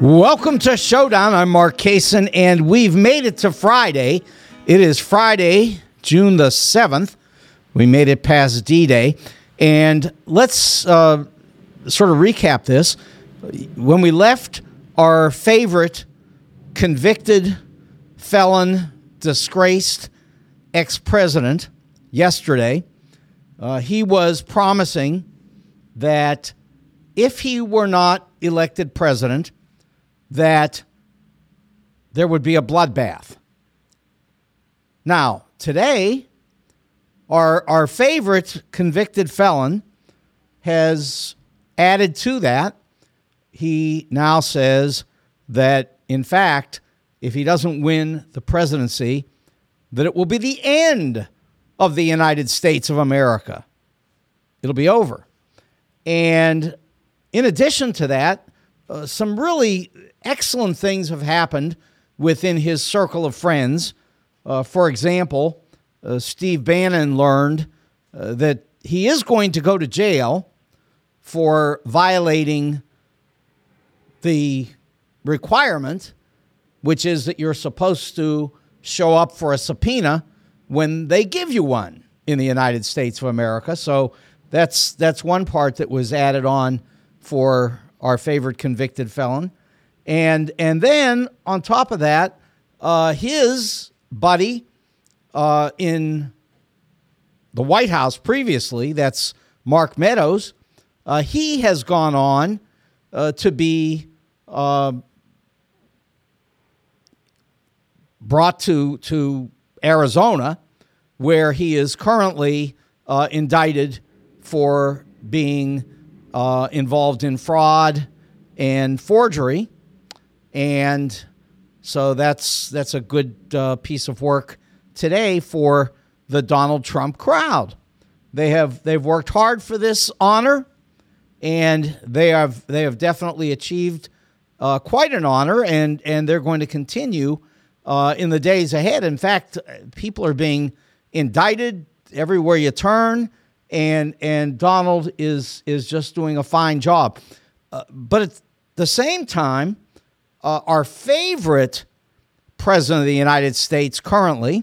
Welcome to Showdown. I'm Mark Kaysen, and we've made it to Friday. It is Friday, June the 7th. We made it past D-Day. And let's sort of recap this. When we left our favorite convicted felon, disgraced ex-president yesterday, he was promising that if he were not elected president, that there would be a bloodbath. Now, today, our favorite convicted felon has added to that. He now says that, in fact, if he doesn't win the presidency, that it will be the end of the United States of America. It'll be over. And in addition to that, some really excellent things have happened within his circle of friends. For example, Steve Bannon learned that he is going to go to jail for violating the requirement, which is that you're supposed to show up for a subpoena when they give you one in the United States of America. So that's one part that was added on for our favorite convicted felon. And then on top of that, his buddy in the White House previously, that's Mark Meadows, he has gone on to be brought to Arizona, where he is currently indicted for being involved in fraud and forgery. And so that's a good piece of work today for the Donald Trump crowd. They've worked hard for this honor, and they have definitely achieved quite an honor, and they're going to continue in the days ahead. In fact, people are being indicted everywhere you turn, and Donald is just doing a fine job. But at the same time, our favorite president of the United States currently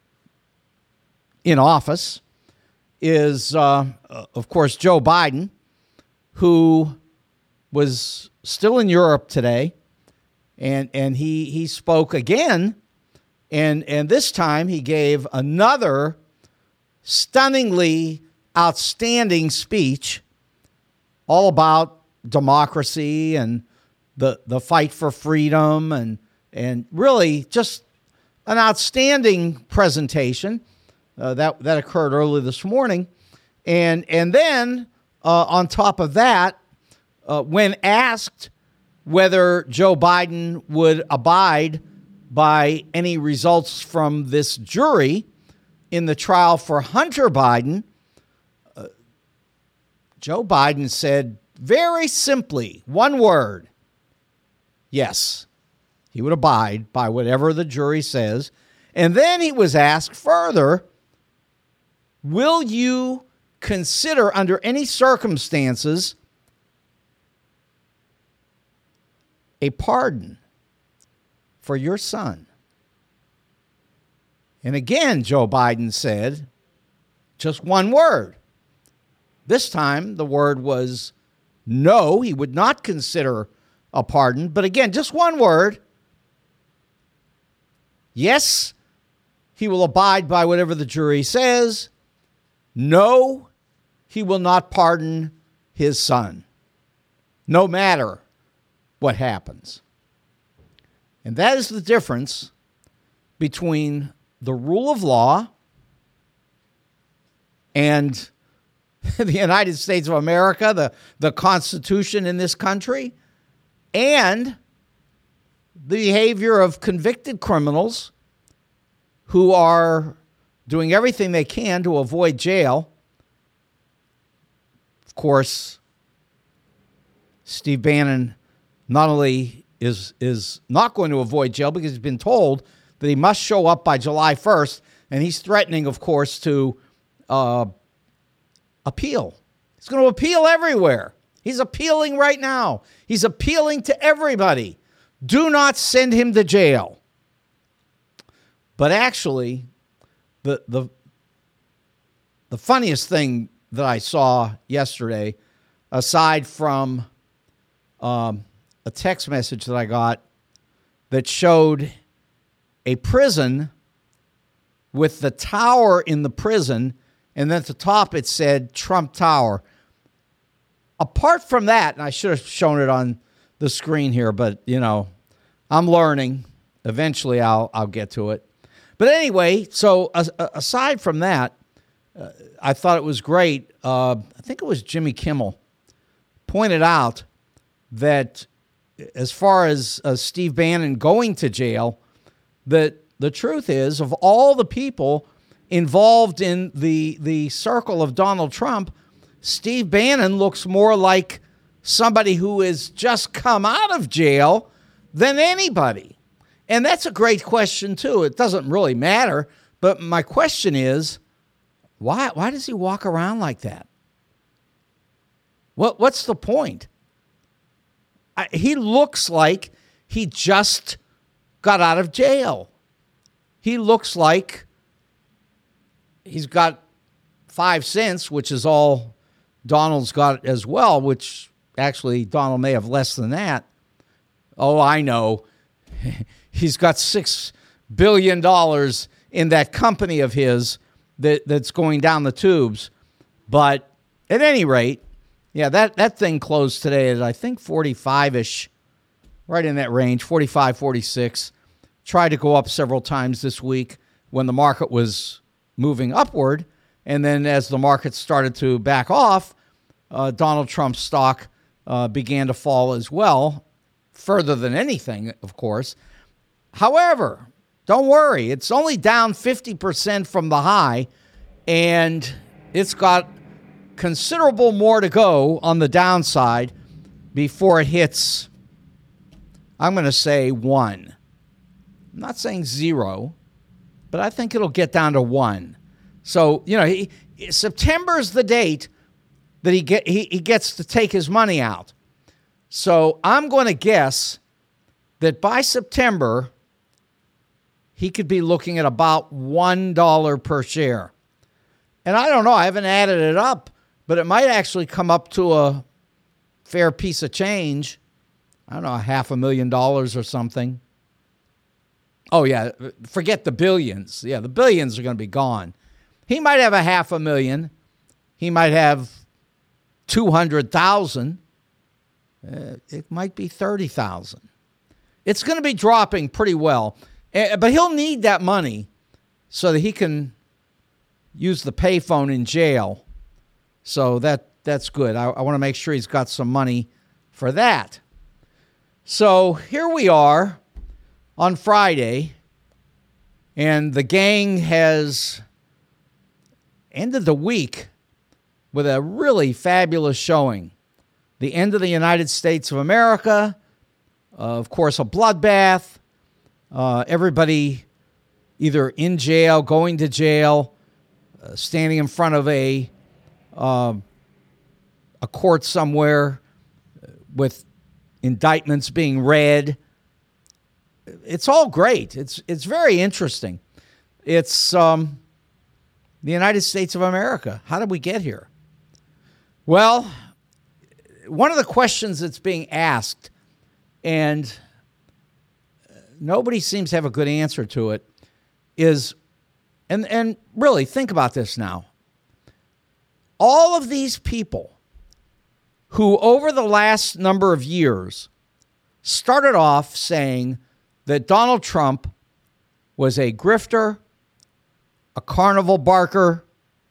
in office is, of course, Joe Biden, who was still in Europe today, and he spoke again, and this time he gave another stunningly outstanding speech all about democracy and the fight for freedom, and really just an outstanding presentation that occurred early this morning. And then on top of that, when asked whether Joe Biden would abide by any results from this jury in the trial for Hunter Biden, Joe Biden said very simply, one word: yes, he would abide by whatever the jury says. And then he was asked further, will you consider under any circumstances a pardon for your son? And again, Joe Biden said just one word. This time, the word was no, he would not consider a pardon. But again, just one word. Yes, he will abide by whatever the jury says. No, he will not pardon his son, no matter what happens. And that is the difference between the rule of law and the United States of America, the Constitution in this country, and the behavior of convicted criminals who are doing everything they can to avoid jail. Of course, Steve Bannon not only is not going to avoid jail because he's been told that he must show up by July 1st, and he's threatening, of course, to appeal. He's going to appeal everywhere. He's appealing right now. He's appealing to everybody do not send him to jail. But actually, the funniest thing that I saw yesterday, aside from a text message that I got that showed a prison with the tower in the prison, and then at the top it said Trump Tower. Apart from that, and I should have shown it on the screen here, but, I'm learning. Eventually I'll get to it. But anyway, so aside from that, I thought it was great. I think it was Jimmy Kimmel pointed out that as far as Steve Bannon going to jail, that the truth is, of all the people involved in the circle of Donald Trump, Steve Bannon looks more like somebody who has just come out of jail than anybody. And that's a great question, too. It doesn't really matter. But my question is, why does he walk around like that? What's the point? He looks like he just got out of jail. He looks like he's got 5 cents, which is all Donald's got as well, which actually Donald may have less than that. Oh, I know. He's got $6 billion in that company of his that's going down the tubes. But at any rate, yeah, that thing closed today at, I think, 45-ish, right in that range, 45, 46. Tried to go up several times this week when the market was moving upward. And then as the market started to back off, Donald Trump's stock began to fall as well, further than anything, of course. However, don't worry. It's only down 50% from the high, and it's got considerable more to go on the downside before it hits, I'm going to say 1. I'm not saying 0, but I think it'll get down to 1. So, September's the date that he gets to take his money out. So I'm going to guess that by September, he could be looking at about $1 per share. And I don't know, I haven't added it up, but it might actually come up to a fair piece of change. I don't know, $500,000 or something. Oh, yeah, forget the billions. Yeah, the billions are going to be gone. He might have $500,000. He might have 200,000. It might be 30,000. It's going to be dropping pretty well. But he'll need that money so that he can use the payphone in jail. So that's good. I want to make sure he's got some money for that. So here we are on Friday, and the gang has ended the week with a really fabulous showing. The end of the United States of America, of course, a bloodbath. Everybody either in jail, going to jail, standing in front of a court somewhere with indictments being read. It's all great. It's very interesting. It's the United States of America. How did we get here? Well, one of the questions that's being asked, and nobody seems to have a good answer to it, is, and really think about this now. All of these people who over the last number of years started off saying that Donald Trump was a grifter, a carnival barker,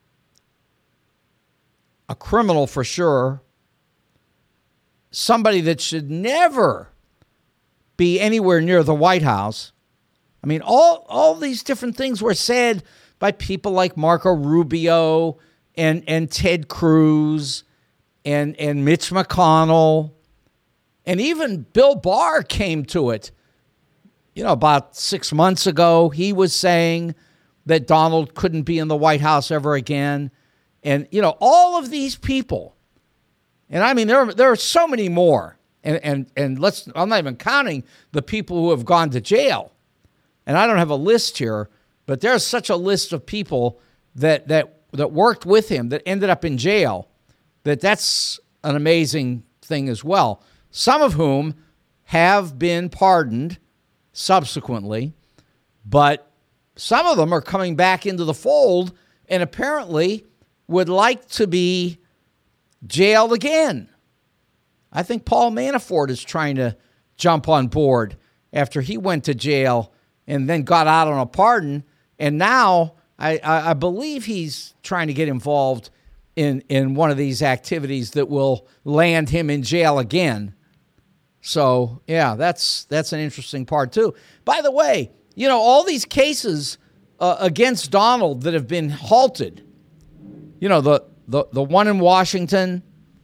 a criminal for sure, somebody that should never be anywhere near the White House. I mean, all these different things were said by people like Marco Rubio and Ted Cruz and Mitch McConnell. And even Bill Barr came to it. About 6 months ago, he was saying that Donald couldn't be in the White House ever again. And, all of these people, and I mean, there are so many more. And I'm not even counting the people who have gone to jail. And I don't have a list here, but there's such a list of people that worked with him that ended up in jail, that's an amazing thing as well. Some of whom have been pardoned subsequently, but some of them are coming back into the fold and apparently would like to be jailed again. I think Paul Manafort is trying to jump on board after he went to jail and then got out on a pardon. And now I believe he's trying to get involved in one of these activities that will land him in jail again. So, yeah, that's an interesting part, too. By the way, all these cases against Donald that have been halted, the one in Washington,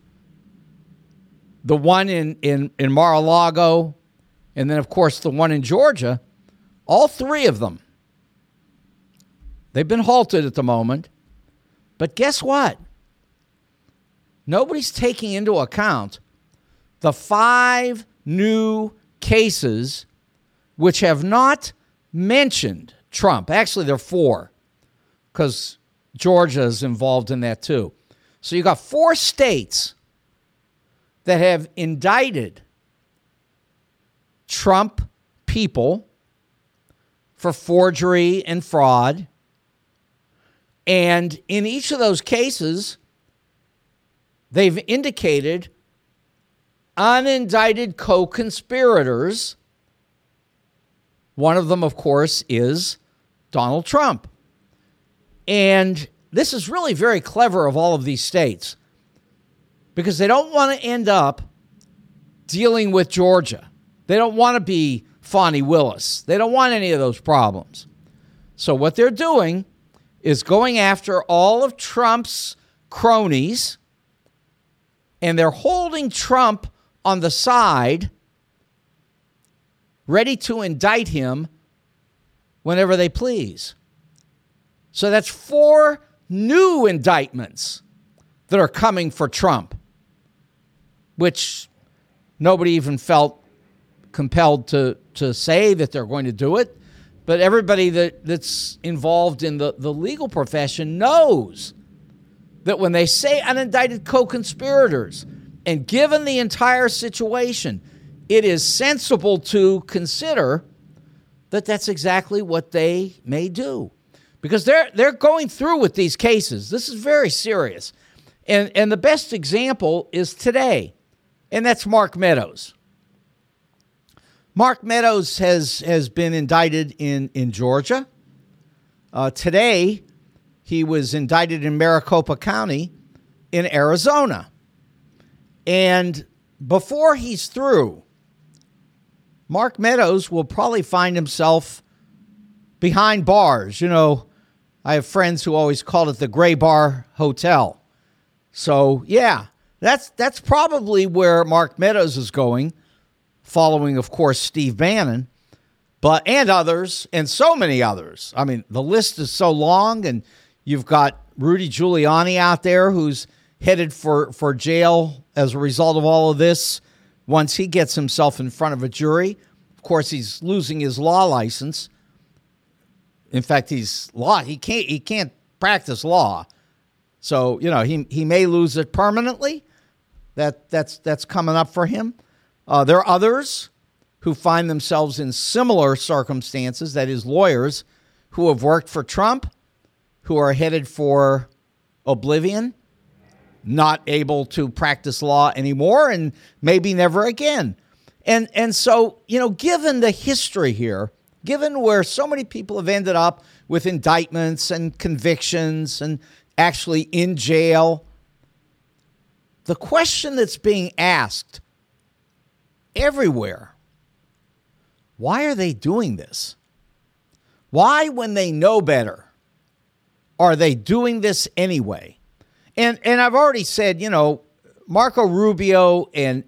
the one in Mar-a-Lago, and then, of course, the one in Georgia, all three of them, they've been halted at the moment. But guess what? Nobody's taking into account the 5 new cases which have not mentioned Trump. Actually, there are 4, because Georgia is involved in that too. So you got 4 states that have indicted Trump people for forgery and fraud. And in each of those cases, they've indicated unindicted co-conspirators. One of them, of course, is Donald Trump. And this is really very clever of all of these states, because they don't want to end up dealing with Georgia. They don't want to be Fani Willis. They don't want any of those problems. So what they're doing is going after all of Trump's cronies, and they're holding Trump on the side, ready to indict him whenever they please. So that's 4 new indictments that are coming for Trump, which nobody even felt compelled to say that they're going to do it. But everybody that's involved in the legal profession knows that when they say unindicted co-conspirators, and given the entire situation, it is sensible to consider that that's exactly what they may do. Because they're going through with these cases. This is very serious. And the best example is today, and that's Mark Meadows. Mark Meadows has been indicted in Georgia. Today, he was indicted in Maricopa County in Arizona. And before he's through, Mark Meadows will probably find himself behind bars. I have friends who always call it the Gray Bar Hotel. So, yeah, that's probably where Mark Meadows is going, following, of course, Steve Bannon, and others, and so many others. I mean, the list is so long, and you've got Rudy Giuliani out there who's headed for jail as a result of all of this. Once he gets himself in front of a jury, of course, he's losing his law license. In fact, he can't practice law. So, he may lose it permanently. That's coming up for him. There are others who find themselves in similar circumstances, that is, lawyers who have worked for Trump, who are headed for oblivion, not able to practice law anymore, and maybe never again. And so, given the history here, given where so many people have ended up with indictments and convictions and actually in jail, the question that's being asked everywhere, why are they doing this? Why, when they know better, are they doing this anyway? And I've already said, Marco Rubio and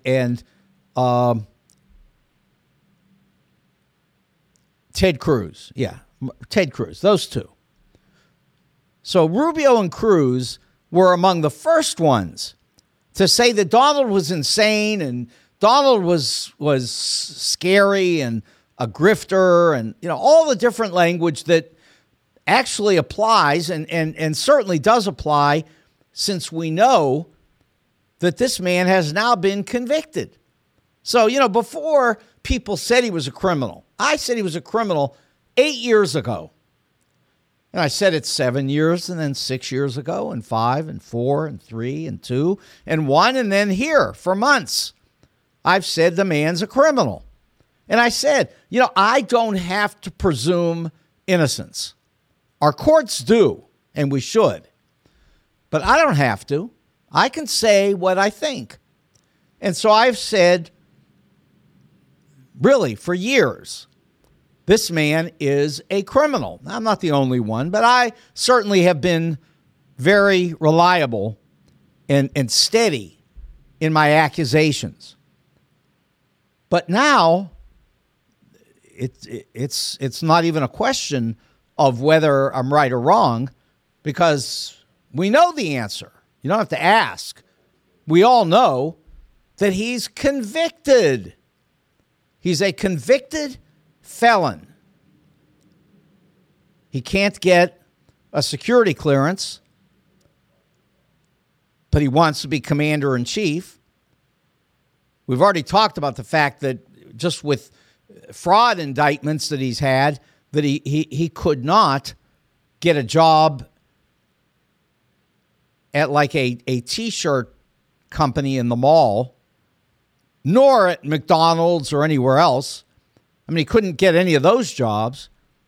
Ted Cruz. Yeah, Ted Cruz, those two. So Rubio and Cruz were among the first ones to say that Donald was insane and Donald was scary and a grifter and, all the different language that actually applies and certainly does apply, since we know that this man has now been convicted. So, before people said he was a criminal, I said he was a criminal 8 years ago. And I said it 7 years and then 6 years ago and 5 and 4 and 3 and 2 and 1. And then here for months, I've said the man's a criminal. And I said, I don't have to presume innocence. Our courts do, and we should. But I don't have to. I can say what I think. And so I've said, really, for years, this man is a criminal. I'm not the only one, but I certainly have been very reliable and steady in my accusations. But now it's not even a question of whether I'm right or wrong, because we know the answer. You don't have to ask. We all know that he's convicted. He's a convicted felon. He can't get a security clearance, but he wants to be commander-in-chief. We've already talked about the fact that just with fraud indictments that he's had, that he could not get a job at like a T-shirt company in the mall, nor at McDonald's or anywhere else. I mean, he couldn't get any of those jobs.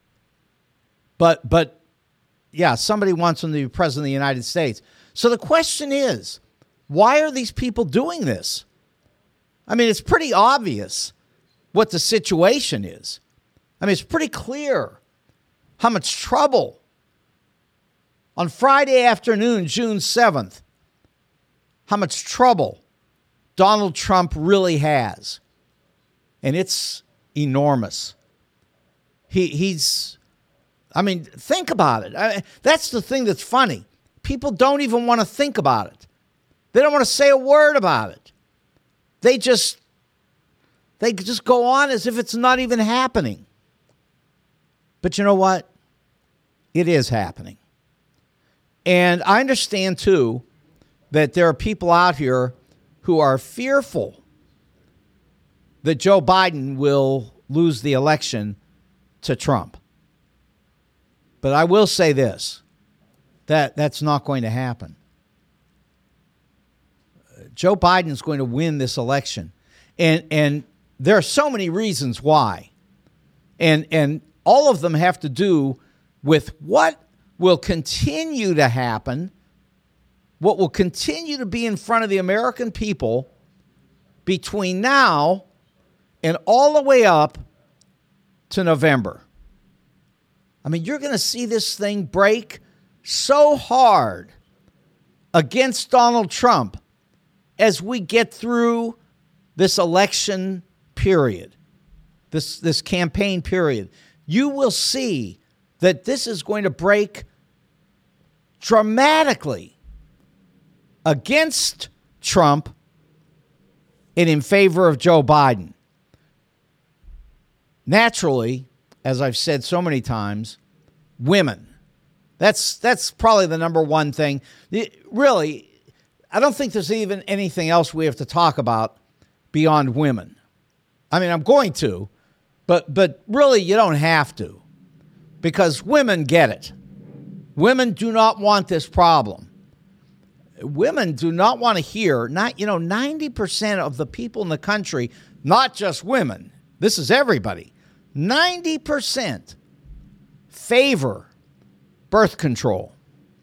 But yeah, somebody wants him to be president of the United States. So the question is, why are these people doing this? I mean, it's pretty obvious what the situation is. I mean, it's pretty clear how much trouble. On Friday afternoon, June 7th, how much trouble Donald Trump really has. And it's enormous. He's, think about it. That's the thing that's funny. People don't even want to think about it. They don't want to say a word about it. They just go on as if it's not even happening. But you know what? It is happening. And I understand, too, that there are people out here who are fearful that Joe Biden will lose the election to Trump. But I will say this, that's not going to happen. Joe Biden is going to win this election. And there are so many reasons why. And all of them have to do with what will continue to happen, what will continue to be in front of the American people between now and all the way up to November. I mean, you're going to see this thing break so hard against Donald Trump as we get through this election period, this campaign period. You will see that this is going to break dramatically against Trump and in favor of Joe Biden. Naturally, as I've said so many times, women. That's probably the number one thing. Really, I don't think there's even anything else we have to talk about beyond women. I mean, I'm going to, but really you don't have to, because women get it. Women do not want this problem. Women do not want to hear, 90% of the people in the country, not just women, this is everybody, 90% favor birth control.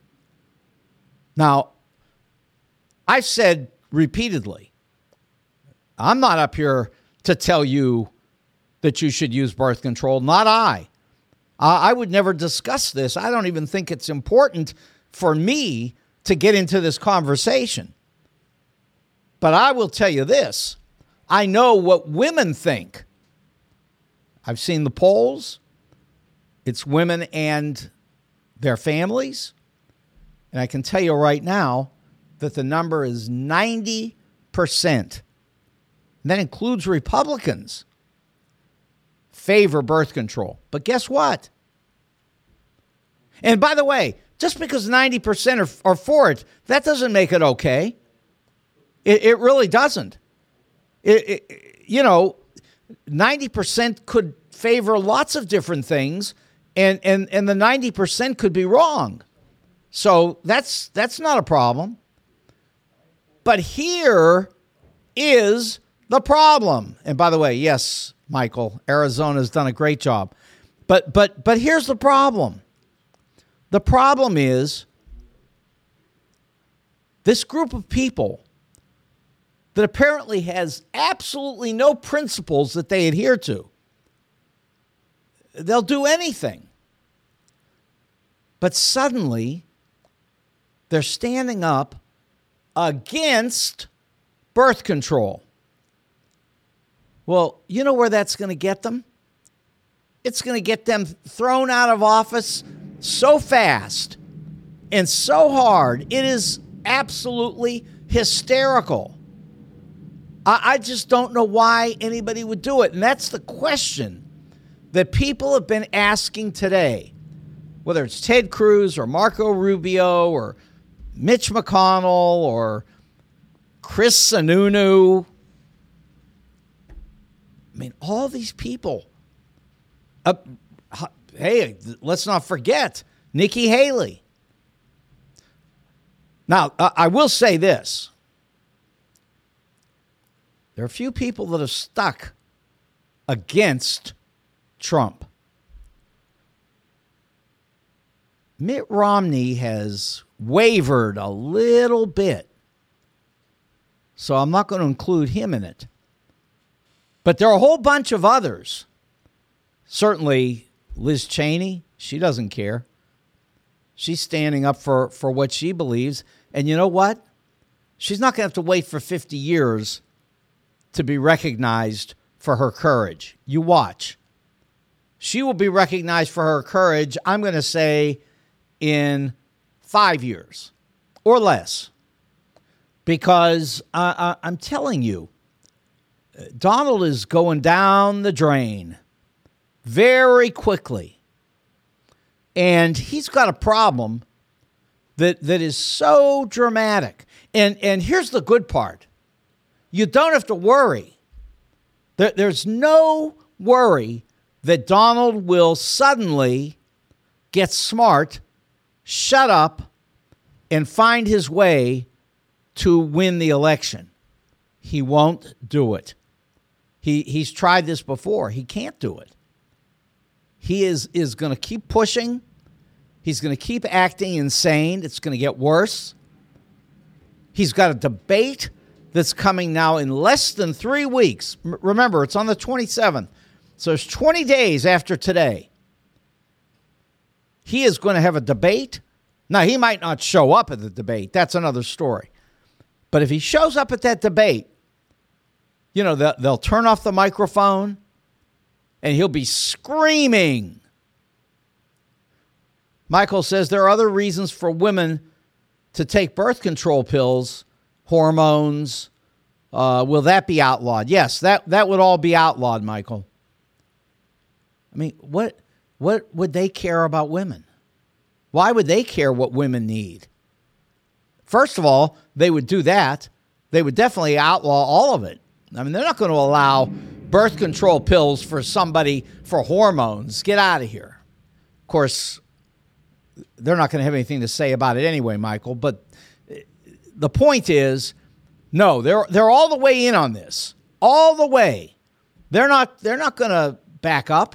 Now, I've said repeatedly, I'm not up here to tell you that you should use birth control. Not I. I would never discuss this. I don't even think it's important for me to get into this conversation. But I will tell you this. I know what women think. I've seen the polls. It's women and their families. And I can tell you right now that the number is 90%. and that includes Republicans, favor birth control. But guess what? And by the way, just because 90% are for it, that doesn't make it okay. It really doesn't. 90% could favor lots of different things, and the 90% could be wrong. So that's not a problem. But here is the problem. And by the way, yes, Michael, Arizona's done a great job. But here's the problem. The problem is this group of people that apparently has absolutely no principles that they adhere to. They'll do anything. But suddenly, they're standing up against birth control. Well, you know where that's going to get them? It's going to get them thrown out of office so fast and so hard. It is absolutely hysterical. I just don't know why anybody would do it. And that's the question that people have been asking today, whether it's Ted Cruz or Marco Rubio or Mitch McConnell or Chris Sununu. I mean, all these people. Hey, let's not forget Nikki Haley. Now, I will say this. There are a few people that have stuck against Trump. Mitt Romney has wavered a little bit, so I'm not going to include him in it. But there are a whole bunch of others. Certainly Liz Cheney, she doesn't care. She's standing up for what she believes. And you know what? She's not going to have to wait for 50 years to be recognized for her courage. You watch. She will be recognized for her courage, I'm going to say, in 5 years or less. Because I'm telling you, Donald is going down the drain very quickly. And he's got a problem that is so dramatic. And here's the good part. You don't have to worry. There's no worry that Donald will suddenly get smart, shut up, and find his way to win the election. He won't do it. He's tried this before. He can't do it. He is going to keep pushing. He's going to keep acting insane. It's going to get worse. He's got a debate that's coming now in less than 3 weeks. Remember, it's on the 27th. So it's 20 days after today. He is going to have a debate. Now, he might not show up at the debate. That's another story. But if he shows up at that debate, you know, they'll turn off the microphone and he'll be screaming. Michael says there are other reasons for women to take birth control pills, hormones. Will that be outlawed? Yes, that would all be outlawed, Michael. I mean, what would they care about women? Why would they care what women need? First of all, they would do that. They would definitely outlaw all of it. I mean, they're not going to allow birth control pills for somebody for hormones. Get out of here. Of course, they're not going to have anything to say about it anyway, Michael. But the point is, no, they're all the way in on this. All the way. They're not going to back up.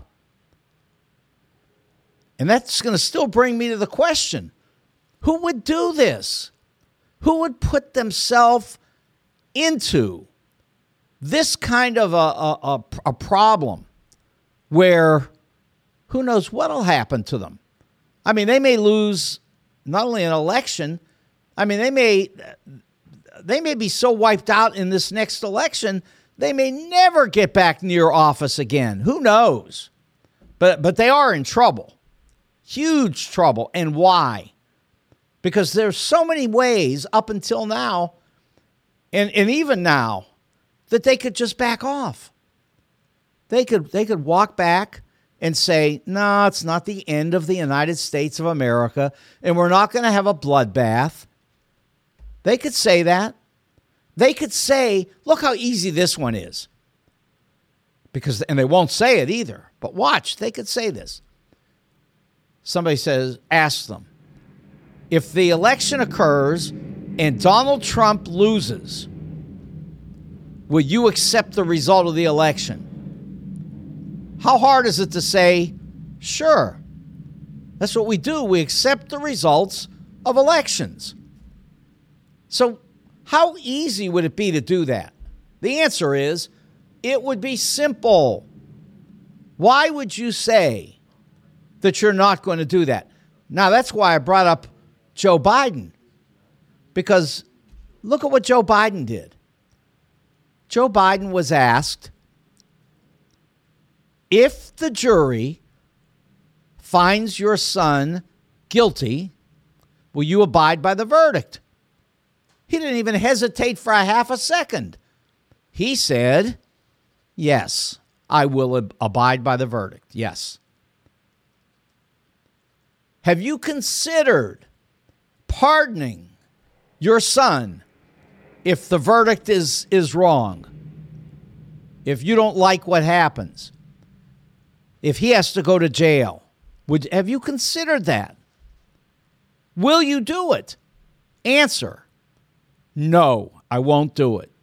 And that's going to still bring me to the question, who would do this? Who would put themselves into this kind of a problem where who knows what will happen to them? I mean, they may lose not only an election, I mean, they may be so wiped out in this next election, they may never get back near office again. Who knows? But they are in trouble. Huge trouble. And why? Because there's so many ways up until now, and even now, that they could just back off. They could walk back and say, no, it's not the end of the United States of America, and we're not going to have a bloodbath. They could say that. They could say, look how easy this one is. And they won't say it either. But watch, they could say this. Somebody asks them, if the election occurs and Donald Trump loses, will you accept the result of the election? How hard is it to say, sure? That's what we do. We accept the results of elections. So how easy would it be to do that? The answer is, it would be simple. Why would you say that you're not going to do that? Now, that's why I brought up Joe Biden, because look at what Joe Biden did. Joe Biden was asked, if the jury finds your son guilty, will you abide by the verdict? He didn't even hesitate for a half a second. He said, yes, I will abide by the verdict. Yes. Have you considered pardoning your son if the verdict is wrong? If you don't like what happens? If he has to go to jail? Have you considered that? Will you do it? Answer, no, I won't do it.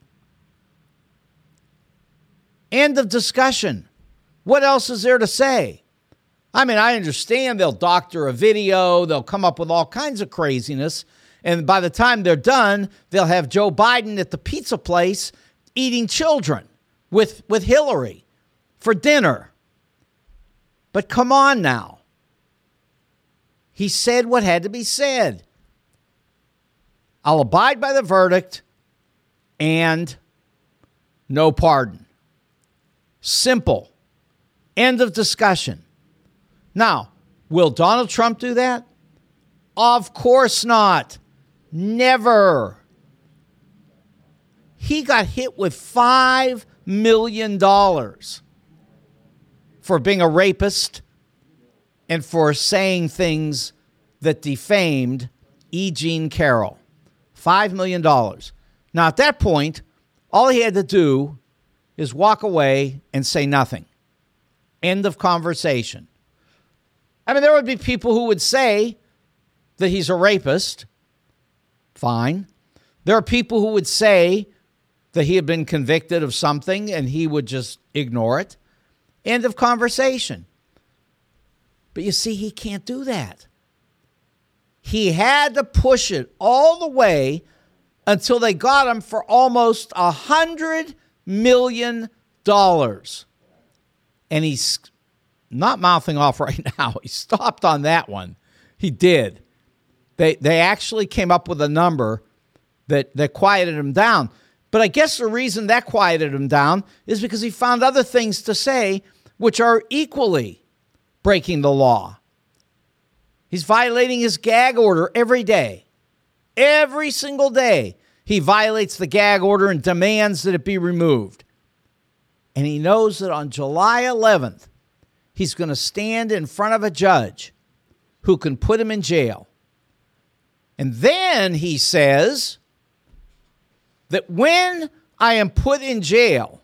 End of discussion. What else is there to say? I mean, I understand they'll doctor a video, they'll come up with all kinds of craziness, and by the time they're done, they'll have Joe Biden at the pizza place eating children with Hillary for dinner. But come on now. He said what had to be said. I'll abide by the verdict and no pardon. Simple. End of discussion. Now, will Donald Trump do that? Of course not. Never. He got hit with $5 million for being a rapist and for saying things that defamed E. Jean Carroll. $5 million. Now, at that point, all he had to do is walk away and say nothing. End of conversation. I mean, there would be people who would say that he's a rapist. Fine. There are people who would say that he had been convicted of something and he would just ignore it. End of conversation. But you see, he can't do that. He had to push it all the way until they got him for almost $100 million. And he's not mouthing off right now. He stopped on that one. He did. They actually came up with a number that quieted him down. But I guess the reason that quieted him down is because he found other things to say which are equally breaking the law. He's violating his gag order every day. Every single day, he violates the gag order and demands that it be removed. And he knows that on July 11th, he's going to stand in front of a judge who can put him in jail. And then he says that when I am put in jail,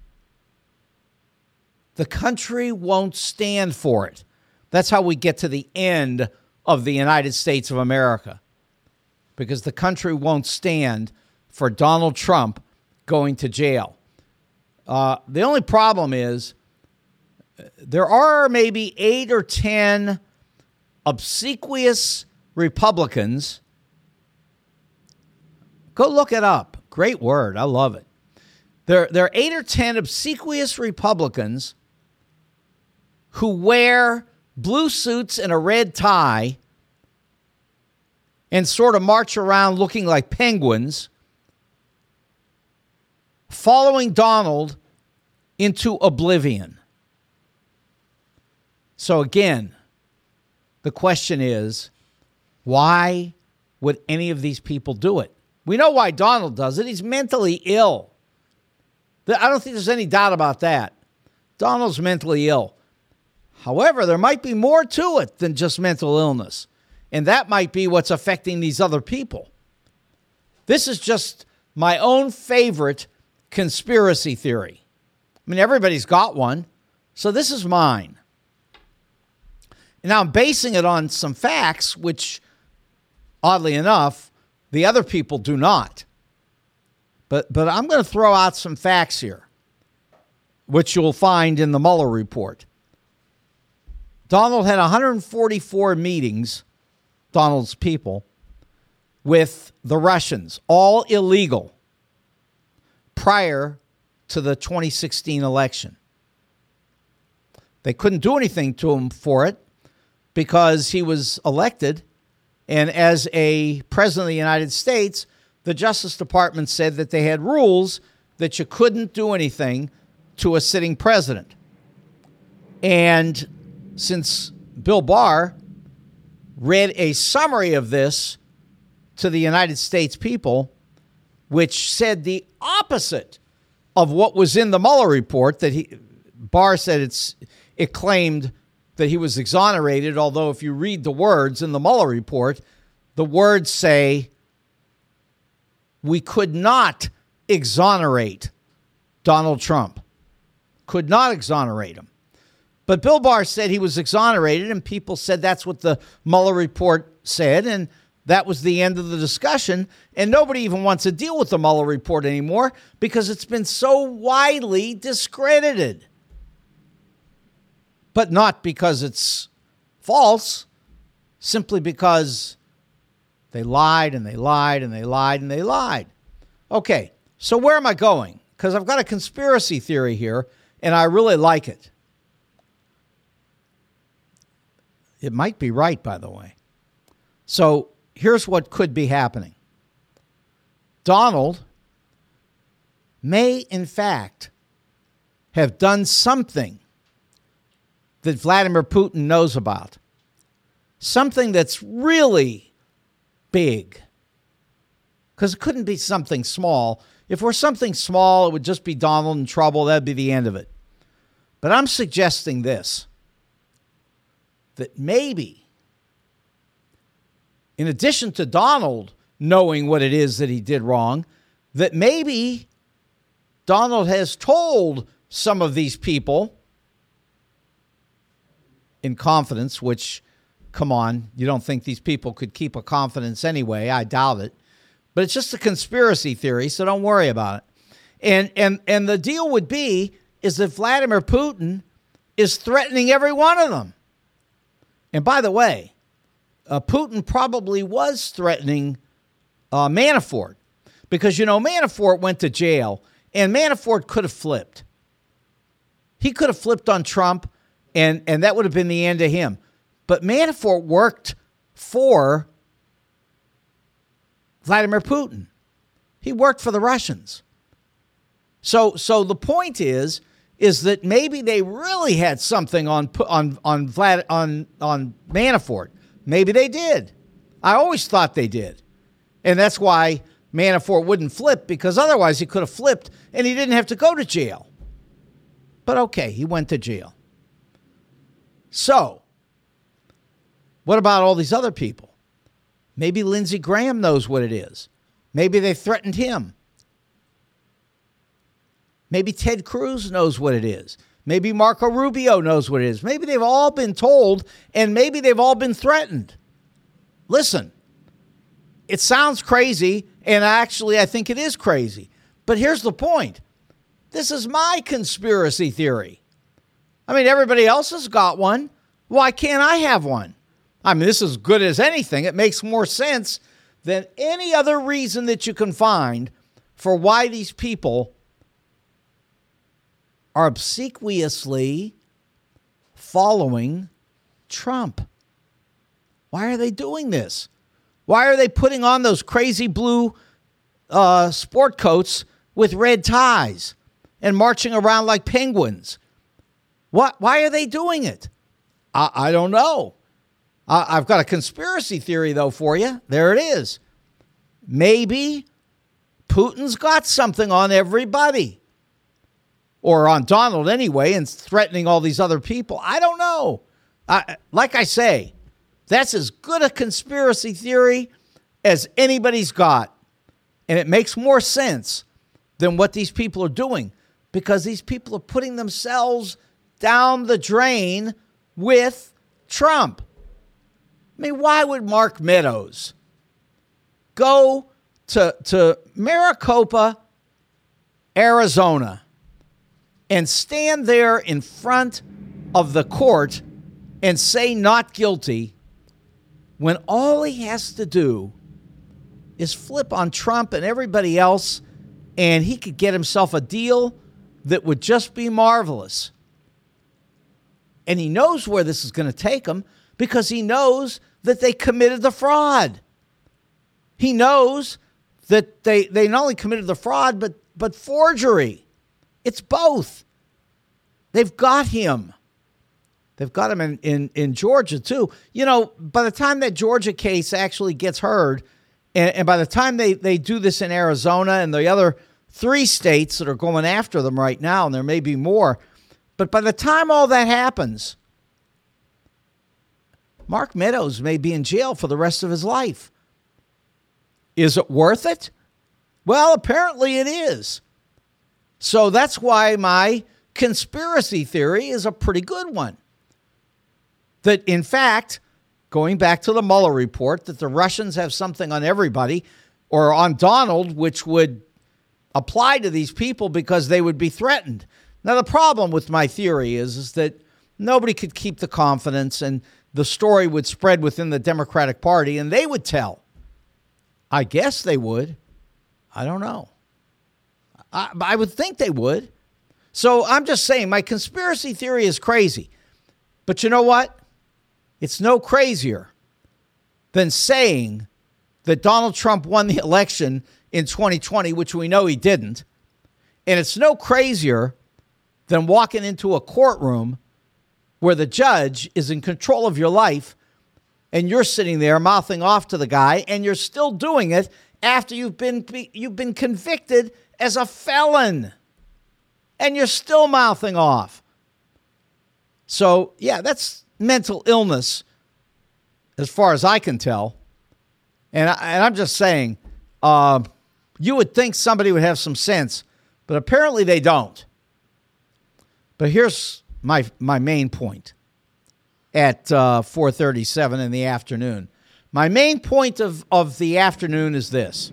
the country won't stand for it. That's how we get to the end of the United States of America, because the country won't stand for Donald Trump going to jail. The only problem is there are maybe 8 or 10 obsequious Republicans. Go look it up. Great word. I love it. There are 8 or 10 obsequious Republicans who wear blue suits and a red tie and sort of march around looking like penguins, following Donald into oblivion. So again, the question is, why would any of these people do it? We know why Donald does it. He's mentally ill. I don't think there's any doubt about that. Donald's mentally ill. However, there might be more to it than just mental illness. And that might be what's affecting these other people. This is just my own favorite conspiracy theory. I mean, everybody's got one. So this is mine. And now I'm basing it on some facts, which, oddly enough, the other people do not. But I'm going to throw out some facts here, which you'll find in the Mueller report. Donald had 144 meetings, Donald's people, with the Russians, all illegal, prior to the 2016 election. They couldn't do anything to him for it because he was elected. And as a president of the United States, the Justice Department said that they had rules that you couldn't do anything to a sitting president. And since Bill Barr read a summary of this to the United States people, which said the opposite of what was in the Mueller report, that Barr said it claimed that he was exonerated, although if you read the words in the Mueller report, the words say we could not exonerate Donald Trump. Could not exonerate him. But Bill Barr said he was exonerated, and people said that's what the Mueller report said, and that was the end of the discussion. And nobody even wants to deal with the Mueller report anymore because it's been so widely discredited. But not because it's false, simply because they lied and they lied and they lied and they lied. Okay, so where am I going? Because I've got a conspiracy theory here, and I really like it. It might be right, by the way. So here's what could be happening. Donald may, in fact, have done something that Vladimir Putin knows about. Something that's really big. Because it couldn't be something small. If it were something small, it would just be Donald in trouble. That'd be the end of it. But I'm suggesting this. That maybe, in addition to Donald knowing what it is that he did wrong, that maybe Donald has told some of these people in confidence, which, come on, you don't think these people could keep a confidence anyway. I doubt it. But it's just a conspiracy theory, so don't worry about it. And the deal would be is that Vladimir Putin is threatening every one of them. And by the way, Putin probably was threatening Manafort because, Manafort went to jail and Manafort could have flipped. He could have flipped on Trump and that would have been the end of him. But Manafort worked for Vladimir Putin. He worked for the Russians. So the point is that maybe they really had something on Manafort. Maybe they did. I always thought they did. And that's why Manafort wouldn't flip, because otherwise he could have flipped and he didn't have to go to jail. But okay, he went to jail. So, what about all these other people? Maybe Lindsey Graham knows what it is. Maybe they threatened him. Maybe Ted Cruz knows what it is. Maybe Marco Rubio knows what it is. Maybe they've all been told, and maybe they've all been threatened. Listen, it sounds crazy, and actually I think it is crazy. But here's the point. This is my conspiracy theory. I mean, everybody else has got one. Why can't I have one? I mean, this is as good as anything. It makes more sense than any other reason that you can find for why these people are obsequiously following Trump. Why are they doing this? Why are they putting on those crazy blue sport coats with red ties and marching around like penguins? Why are they doing it? I don't know. I've got a conspiracy theory, though, for you. There it is. Maybe Putin's got something on everybody. or on Donald anyway, and threatening all these other people. I don't know. Like I say, that's as good a conspiracy theory as anybody's got. And it makes more sense than what these people are doing, because these people are putting themselves down the drain with Trump. I mean, why would Mark Meadows go to Maricopa, Arizona, and stand there in front of the court and say not guilty when all he has to do is flip on Trump and everybody else, and he could get himself a deal that would just be marvelous? And he knows where this is going to take him, because he knows that they committed the fraud. He knows that they not only committed the fraud, but forgery. It's both. They've got him. They've got him in Georgia, too. You know, by the time that Georgia case actually gets heard, and by the time they do this in Arizona and the other 3 states that are going after them right now, and there may be more, but by the time all that happens, Mark Meadows may be in jail for the rest of his life. Is it worth it? Well, apparently it is. So that's why my conspiracy theory is a pretty good one. That, in fact, going back to the Mueller report, that the Russians have something on everybody, or on Donald, which would apply to these people because they would be threatened. Now, the problem with my theory is that nobody could keep the confidence, and the story would spread within the Democratic Party, and they would tell. I guess they would. I don't know. I would think they would. So I'm just saying, my conspiracy theory is crazy. But you know what? It's no crazier than saying that Donald Trump won the election in 2020, which we know he didn't. And it's no crazier than walking into a courtroom where the judge is in control of your life, and you're sitting there mouthing off to the guy, and you're still doing it after you've been convicted as a felon, and you're still mouthing off. So, yeah, that's mental illness as far as I can tell. And I'm just saying, you would think somebody would have some sense, but apparently they don't. But here's my main point at 4:37 in the afternoon. My main point of the afternoon is this.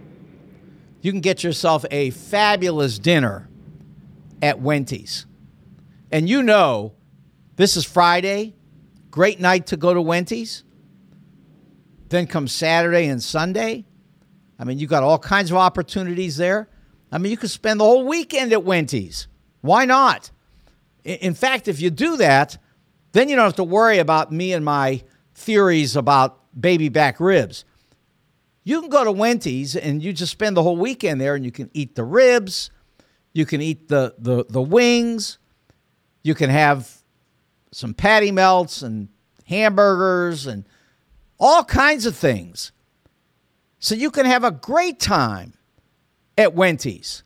You can get yourself a fabulous dinner at Wendy's. And you know, this is Friday, great night to go to Wendy's. Then comes Saturday and Sunday. I mean, you got all kinds of opportunities there. I mean, you could spend the whole weekend at Wendy's. Why not? In fact, if you do that, then you don't have to worry about me and my theories about baby back ribs. You can go to Wendy's and you just spend the whole weekend there, and you can eat the ribs, you can eat the wings, you can have some patty melts and hamburgers and all kinds of things. So you can have a great time at Wendy's.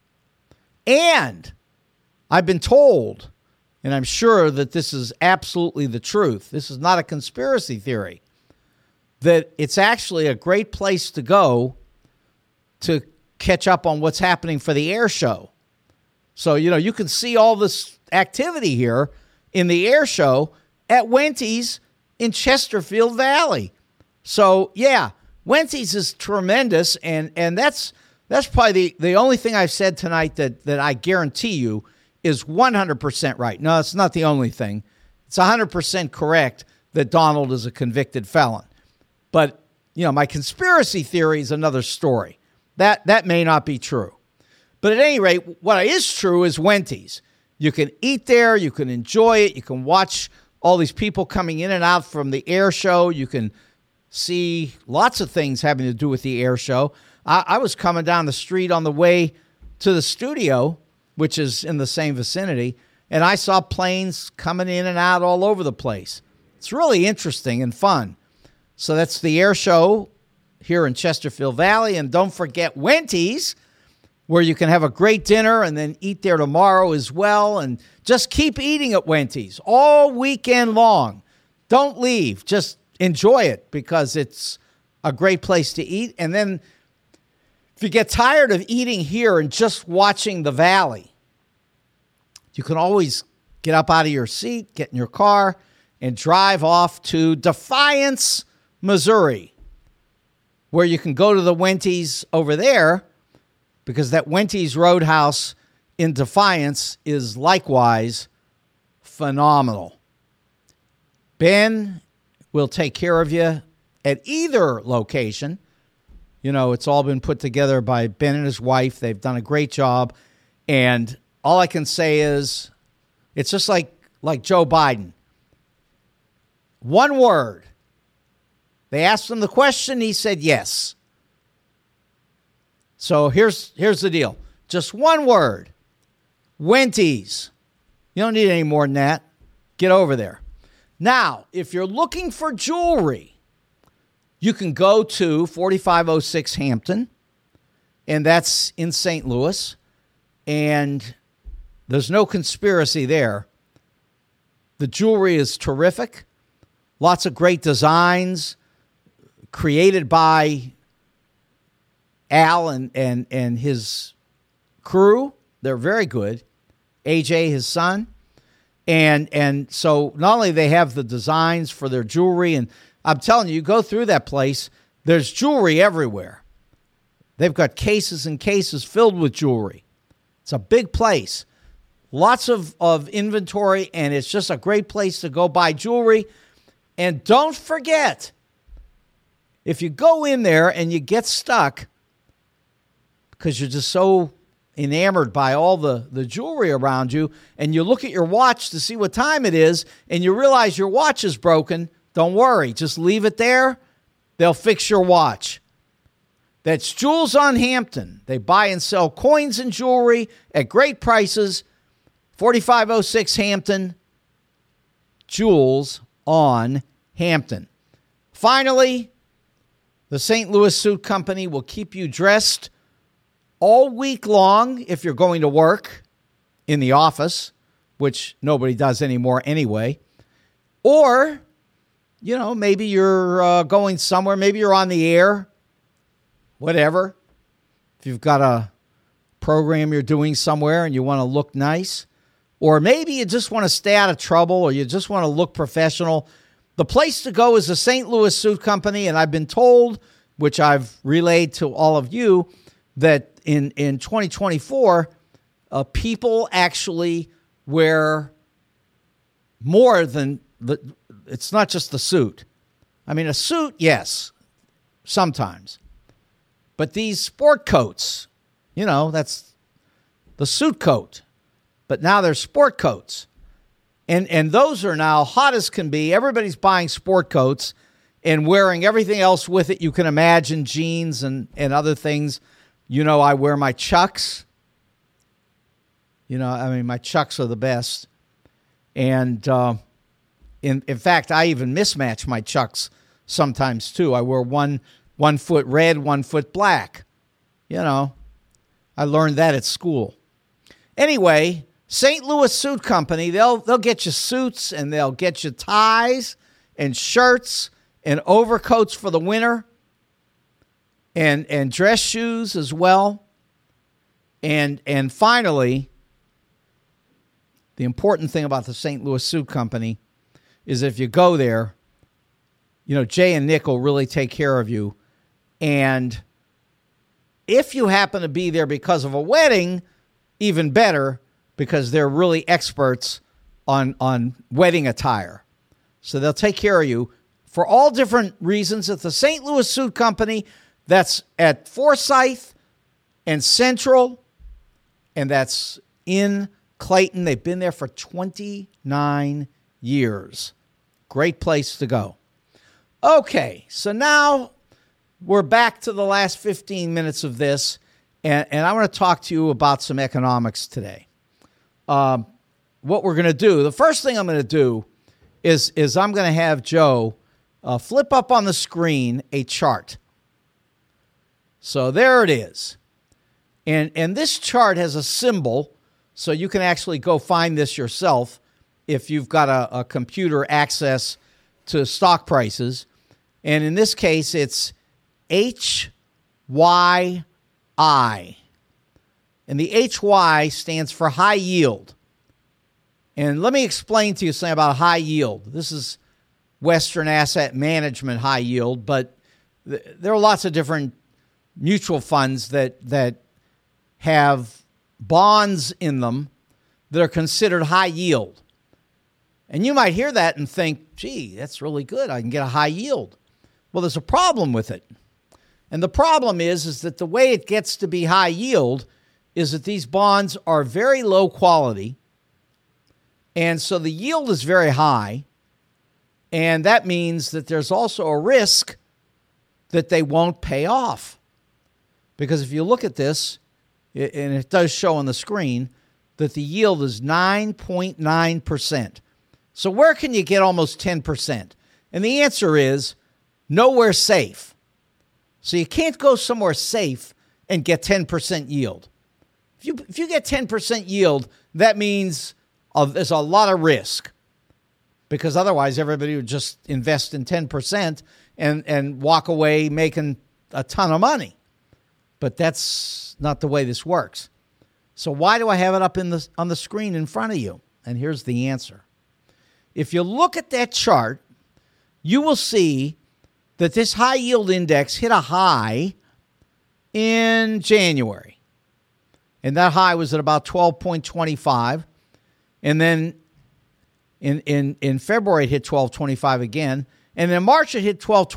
And I've been told, and I'm sure that this is absolutely the truth, this is not a conspiracy theory, that it's actually a great place to go to catch up on what's happening for the air show. So, you know, you can see all this activity here in the air show at Wendy's in Chesterfield Valley. So, yeah, Wendy's is tremendous, and that's probably the only thing I've said tonight that I guarantee you is 100% right. No, it's not the only thing. It's 100% correct that Donald is a convicted felon. But, you know, my conspiracy theory is another story. That may not be true. But at any rate, what is true is Wendy's. You can eat there. You can enjoy it. You can watch all these people coming in and out from the air show. You can see lots of things having to do with the air show. I was coming down the street on the way to the studio, which is in the same vicinity, and I saw planes coming in and out all over the place. It's really interesting and fun. So that's the air show here in Chesterfield Valley. And don't forget Wendy's where you can have a great dinner and then eat there tomorrow as well. And just keep eating at Wendy's all weekend long. Don't leave. Just enjoy it because it's a great place to eat. And then if you get tired of eating here and just watching the valley, you can always get up out of your seat, get in your car, and drive off to Defiance, Missouri, where you can go to the Wendy's over there, because that Wendy's Roadhouse in Defiance is likewise phenomenal. Ben will take care of you at either location. You know, it's all been put together by Ben and his wife. They've done a great job. And all I can say is it's just like Joe Biden. One word. They asked him the question. He said yes. So here's the deal. Just one word. Wendy's. You don't need any more than that. Get over there. Now, if you're looking for jewelry, you can go to 4506 Hampton, and that's in St. Louis, and there's no conspiracy there. The jewelry is terrific. Lots of great designs created by Al and his crew. They're very good. AJ, his son. And so not only they have the designs for their jewelry, and I'm telling you, you go through that place, there's jewelry everywhere. They've got cases and cases filled with jewelry. It's a big place. Lots of inventory, and it's just a great place to go buy jewelry. And don't forget, if you go in there and you get stuck because you're just so enamored by all the jewelry around you, and you look at your watch to see what time it is, and you realize your watch is broken, don't worry. Just leave it there. They'll fix your watch. That's Jewels on Hampton. They buy and sell coins and jewelry at great prices. 4506 Hampton. Jewels on Hampton. Finally, the St. Louis Suit Company will keep you dressed all week long if you're going to work in the office, which nobody does anymore anyway. Or, you know, maybe you're going somewhere. Maybe you're on the air. Whatever. If you've got a program you're doing somewhere and you want to look nice. Or maybe you just want to stay out of trouble, or you just want to look professional. The place to go is the St. Louis Suit Company, and I've been told, which I've relayed to all of you, that in 2024, people actually wear more than it's not just the suit. I mean, a suit, yes, sometimes. But these sport coats, you know, that's the suit coat. But now they're sport coats. And those are now hot as can be. Everybody's buying sport coats and wearing everything else with it. You can imagine jeans and other things. You know, I wear my Chucks. You know, I mean, my Chucks are the best. And in fact, I even mismatch my Chucks sometimes too. I wear one foot red, 1 foot black. You know, I learned that at school. Anyway, St. Louis Suit Company, they'll get you suits, and they'll get you ties and shirts and overcoats for the winter, and dress shoes as well. And finally, the important thing about the St. Louis Suit Company is if you go there, you know, Jay and Nick will really take care of you. And if you happen to be there because of a wedding, even better, because they're really experts on wedding attire. So they'll take care of you for all different reasons. At the St. Louis Suit Company, that's at Forsyth and Central, and that's in Clayton. They've been there for 29 years. Great place to go. Okay, so now we're back to the last 15 minutes of this, and I want to talk to you about some economics today. What we're going to do, the first thing I'm going to do is I'm going to have Joe flip up on the screen a chart. So there it is. And this chart has a symbol, so you can actually go find this yourself if you've got a computer access to stock prices. And in this case, it's HYI. And the HY stands for high yield. And let me explain to you something about high yield. This is Western Asset Management high yield, but there are lots of different mutual funds that have bonds in them that are considered high yield. And you might hear that and think, gee, that's really good. I can get a high yield. Well, there's a problem with it. And the problem is that the way it gets to be high yield is that these bonds are very low quality. And so the yield is very high. And that means that there's also a risk that they won't pay off. Because if you look at this, and it does show on the screen, that the yield is 9.9%. So where can you get almost 10%? And the answer is nowhere safe. So you can't go somewhere safe and get 10% yield. If you get 10% yield, that means there's a lot of risk, because otherwise everybody would just invest in 10% and walk away making a ton of money. But that's not the way this works. So why do I have it up on the screen in front of you? And here's the answer. If you look at that chart, you will see that this high yield index hit a high in January. And that high was at about 12.25. And then in February, it hit 12.25 again. And in March, it hit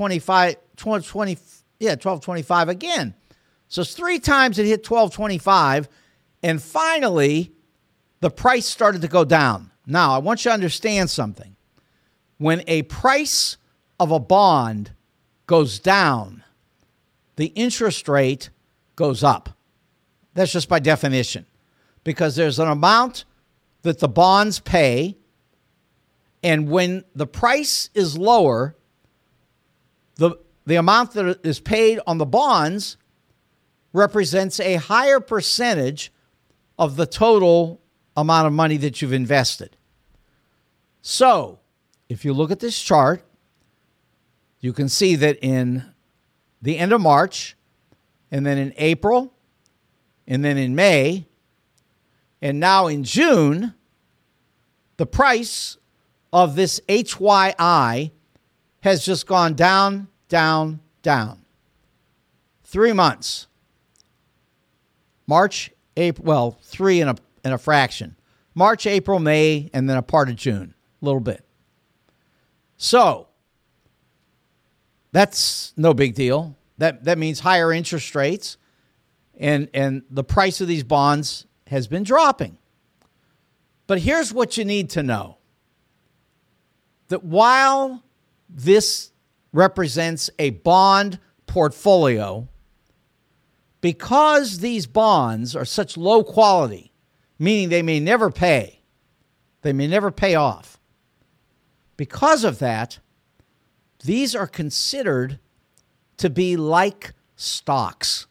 12.25 again. So it's 3 times it hit 12.25. And finally, the price started to go down. Now, I want you to understand something. When a price of a bond goes down, the interest rate goes up. That's just by definition, because there's an amount that the bonds pay, and when the price is lower, the amount that is paid on the bonds represents a higher percentage of the total amount of money that you've invested. So, if you look at this chart, you can see that in the end of March, and then in April, and then in May, and now in June, the price of this HYI has just gone down, down, down. 3 months. March, April, well, 3 and a fraction. March, April, May, and then a part of June. A little bit. So, that's no big deal. That means higher interest rates, and the price of these bonds has been dropping. But here's what you need to know. That while this represents a bond portfolio, because these bonds are such low quality, meaning they may never pay off, because of that, these are considered to be like stocks.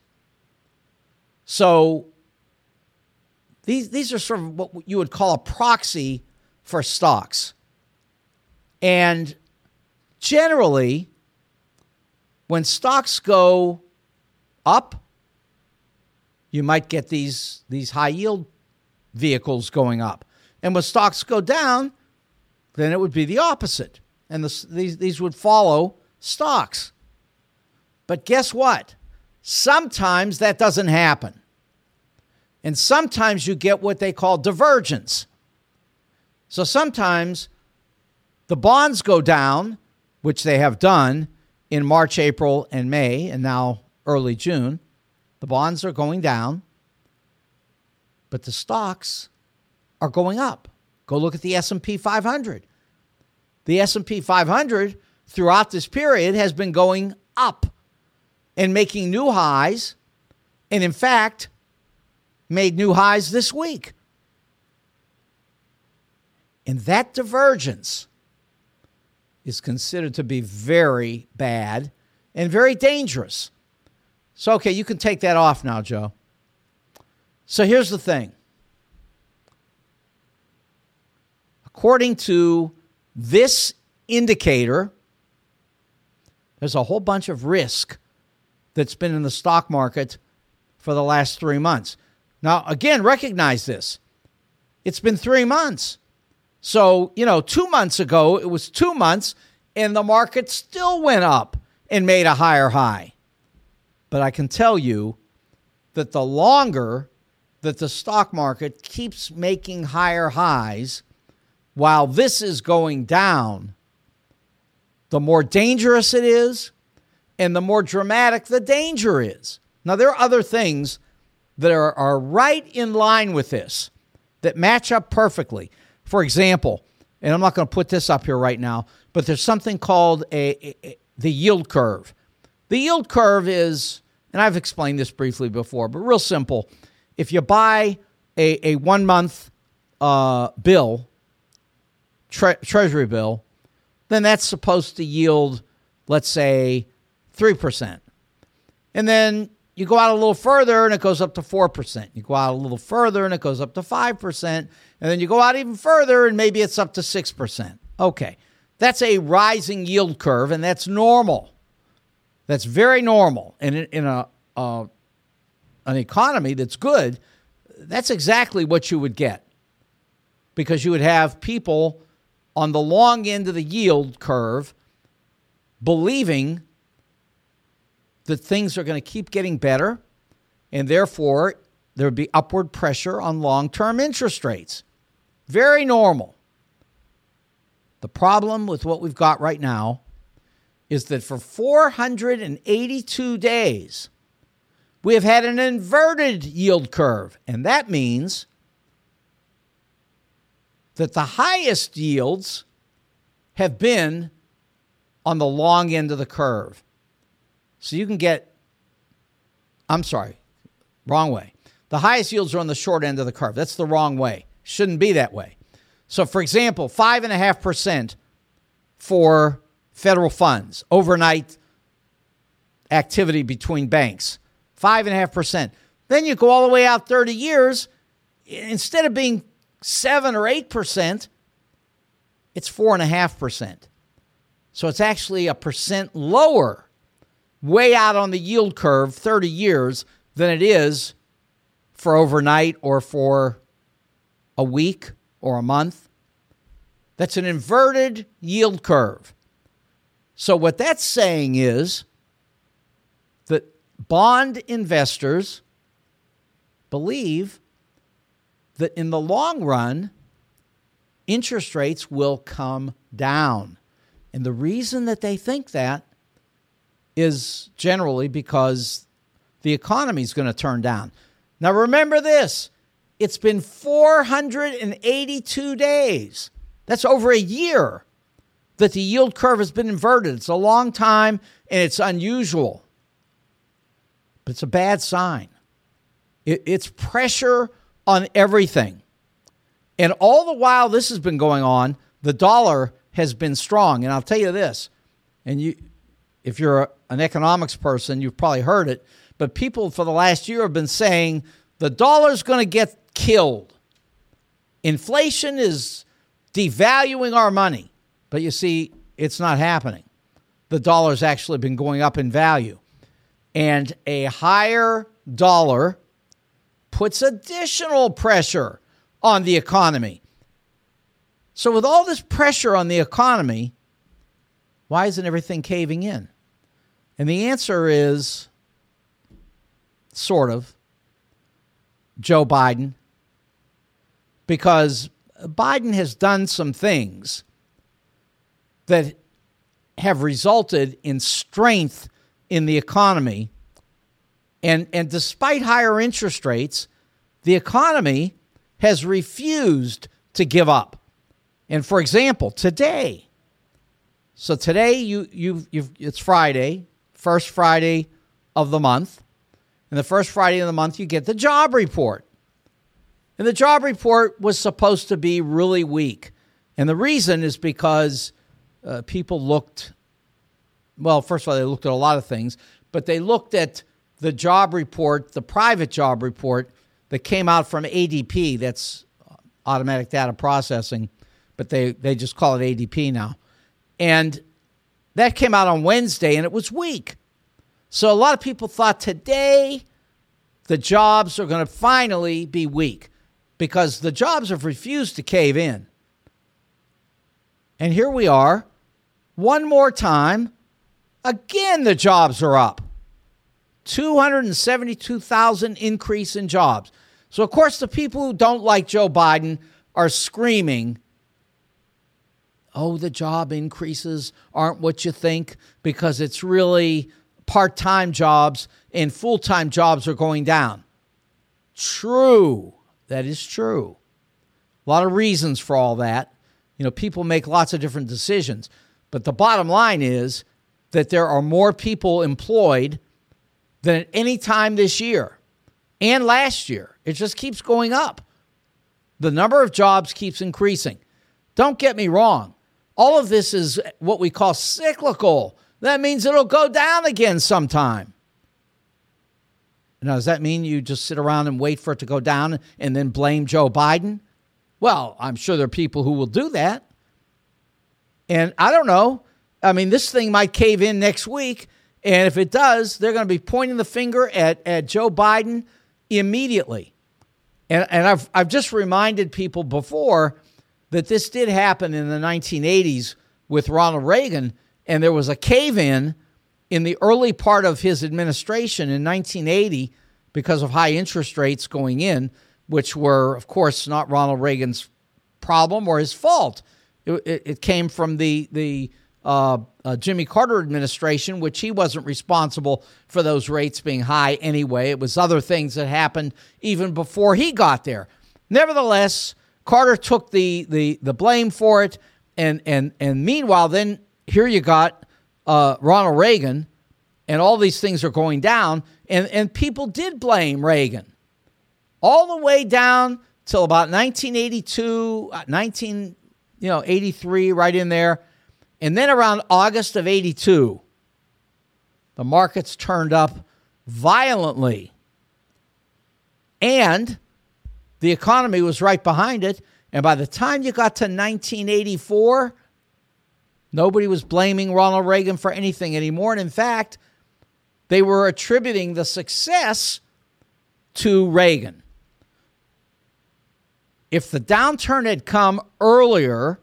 So these are sort of what you would call a proxy for stocks. And generally, when stocks go up, you might get these high yield vehicles going up. And when stocks go down, then it would be the opposite. And these would follow stocks. But guess what? Sometimes that doesn't happen. And sometimes you get what they call divergence. So sometimes the bonds go down, which they have done in March, April, and May, and now early June. The bonds are going down, but the stocks are going up. Go look at the S&P 500. The S&P 500 throughout this period has been going up and making new highs, and in fact, made new highs this week. And that divergence is considered to be very bad and very dangerous. So, okay, you can take that off now, Joe. So here's the thing. According to this indicator, there's a whole bunch of risk that's been in the stock market for the last 3 months. Now, again, recognize this. It's been 3 months. So, 2 months ago, it was 2 months, and the market still went up and made a higher high. But I can tell you that the longer that the stock market keeps making higher highs while this is going down, the more dangerous it is and the more dramatic the danger is. Now, there are other things that are right in line with this that match up perfectly. For example, and I'm not going to put this up here right now, but there's something called the yield curve. The yield curve is, and I've explained this briefly before, but real simple. If you buy a 1 month bill, treasury bill, then that's supposed to yield, let's say, 3%. And then you go out a little further and it goes up to 4%. You go out a little further and it goes up to 5%. And then you go out even further and maybe it's up to 6%. Okay, that's a rising yield curve, and that's normal. That's very normal. And in an economy that's good, that's exactly what you would get, because you would have people on the long end of the yield curve believing that things are going to keep getting better, and therefore there would be upward pressure on long-term interest rates. Very normal. The problem with what we've got right now is that for 482 days, we have had an inverted yield curve, and that means that the highest yields have been on the long end of the curve. So you can get, wrong way. The highest yields are on the short end of the curve. That's the wrong way. Shouldn't be that way. So, for example, 5.5% for federal funds, overnight activity between banks, 5.5%. Then you go all the way out 30 years. Instead of being 7 or 8%, it's 4.5%. So it's actually 1% lower, way out on the yield curve, 30 years, than it is for overnight or for a week or a month. That's an inverted yield curve. So what that's saying is that bond investors believe that in the long run, interest rates will come down. And the reason that they think that is generally because the economy is going to turn down. Now, remember this. It's been 482 days. That's over a year that the yield curve has been inverted. It's a long time, and it's unusual. But it's a bad sign. It's pressure on everything. And all the while this has been going on, the dollar has been strong. And I'll tell you this, and if you're an economics person, you've probably heard it, but people for the last year have been saying the dollar's going to get killed. Inflation is devaluing our money. But you see, it's not happening. The dollar's actually been going up in value. And a higher dollar puts additional pressure on the economy. So with all this pressure on the economy, why isn't everything caving in? And the answer is sort of Joe Biden, because Biden has done some things that have resulted in strength in the economy. And despite higher interest rates, the economy has refused to give up. And for example, today, it's Friday, first Friday of the month. And the first Friday of the month, you get the job report. And the job report was supposed to be really weak. And the reason is because people looked, well, first of all, they looked at a lot of things, but they looked at the job report, the private job report that came out from ADP. That's automatic data processing, but they just call it ADP now. And that came out on Wednesday, and it was weak. So a lot of people thought today the jobs are going to finally be weak because the jobs have refused to cave in. And here we are, one more time. Again, the jobs are up. 272,000 increase in jobs. So, of course, the people who don't like Joe Biden are screaming, oh, the job increases aren't what you think because it's really part-time jobs and full-time jobs are going down. True. That is true. A lot of reasons for all that. You know, people make lots of different decisions. But the bottom line is that there are more people employed than at any time this year and last year. It just keeps going up. The number of jobs keeps increasing. Don't get me wrong. All of this is what we call cyclical. That means it'll go down again sometime. Now, does that mean you just sit around and wait for it to go down and then blame Joe Biden? Well, I'm sure there are people who will do that. And I don't know. I mean, this thing might cave in next week. And if it does, they're going to be pointing the finger at Joe Biden immediately. And I've just reminded people before that this did happen in the 1980s with Ronald Reagan. And there was a cave-in the early part of his administration in 1980 because of high interest rates going in, which were, of course, not Ronald Reagan's problem or his fault. It came from the Jimmy Carter administration, which he wasn't responsible for those rates being high anyway. It was other things that happened even before he got there. Nevertheless, Carter took the blame for it, and meanwhile, then here you got Ronald Reagan, and all these things are going down, and people did blame Reagan all the way down till about 1982, 83, right in there. And then around August of 82, the markets turned up violently. And the economy was right behind it. And by the time you got to 1984, nobody was blaming Ronald Reagan for anything anymore. And in fact, they were attributing the success to Reagan. If the downturn had come later,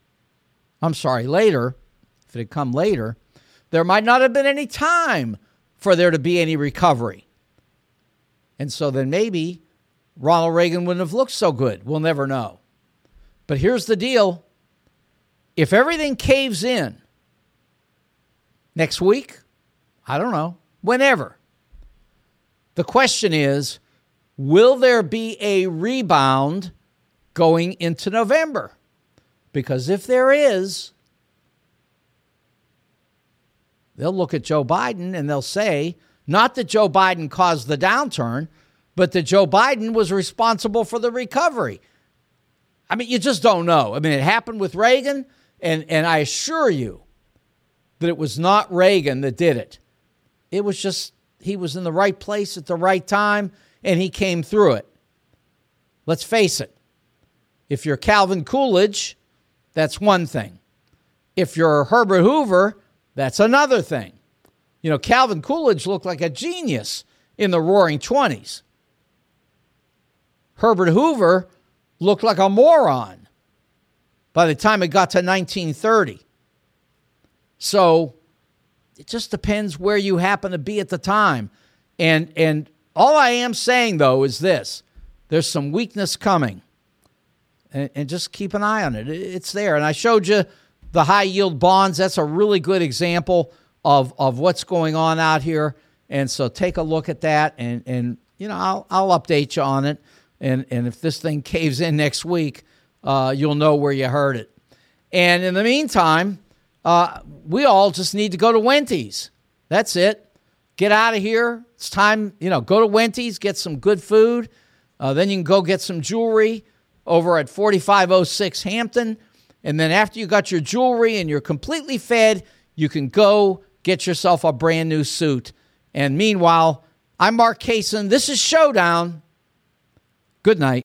if it had come later, there might not have been any time for there to be any recovery. And so then maybe Ronald Reagan wouldn't have looked so good. We'll never know. But here's the deal. If everything caves in next week, I don't know, whenever, the question is, will there be a rebound going into November? Because if there is, they'll look at Joe Biden and they'll say, not that Joe Biden caused the downturn, but that Joe Biden was responsible for the recovery. I mean, you just don't know. I mean, it happened with Reagan, and I assure you that it was not Reagan that did it. It was just he was in the right place at the right time, and he came through it. Let's face it. If you're Calvin Coolidge, that's one thing. If you're Herbert Hoover, that's another thing. You know, Calvin Coolidge looked like a genius in the Roaring '20s. Herbert Hoover looked like a moron by the time it got to 1930. So it just depends where you happen to be at the time. And all I am saying, though, is this. There's some weakness coming. And just keep an eye on it. It's there. And I showed you the high-yield bonds. That's a really good example of what's going on out here. And so take a look at that. And you know, I'll update you on it. And if this thing caves in next week, you'll know where you heard it. And in the meantime, we all just need to go to Wendy's. That's it. Get out of here. It's time, go to Wendy's, get some good food. Then you can go get some jewelry over at 4506 Hampton. And then after you got your jewelry and you're completely fed, you can go get yourself a brand new suit. And meanwhile, I'm Mark Kaysen. This is Showdown. Good night.